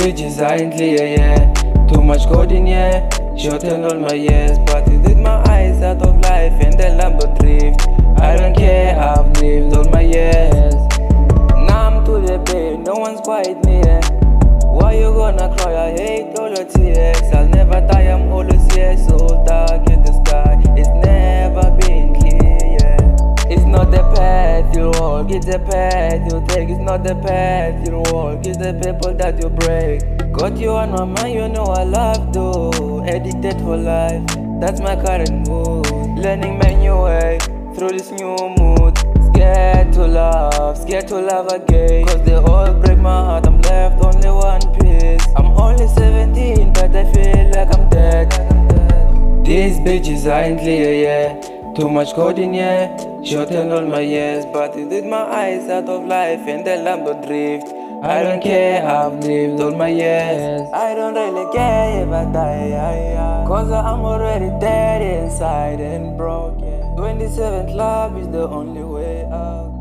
bitches aren't clear, yeah. Too much coding, yeah. Short and all my years, but it did my eyes out of life and the Lambo drift. I don't care, I've lived all my years. Now I'm to the bed, no one's quite near. Why you gonna cry? I hate all your tears. I'll never die, I'm always here. So dark in the sky, it's never been clear, yeah. It's not the path you walk, it's the path you take. It's not the path you walk, it's the people that you break. Got you on my mind, you know I love to. Addicted for life, that's my current mood. Learning my new way through this new mood. Scared to love again. Cause they all break my heart, I'm left only one piece. I'm only 17, but I feel like I'm dead. These bitches aren't clear, yeah. Too much coding, yeah. Short and all my years, but it did my eyes out of life and the Lambo drift. I don't care, I've lived all my years. I don't really care if I die, cause I'm already dead inside and broken. 27th love is the only way out.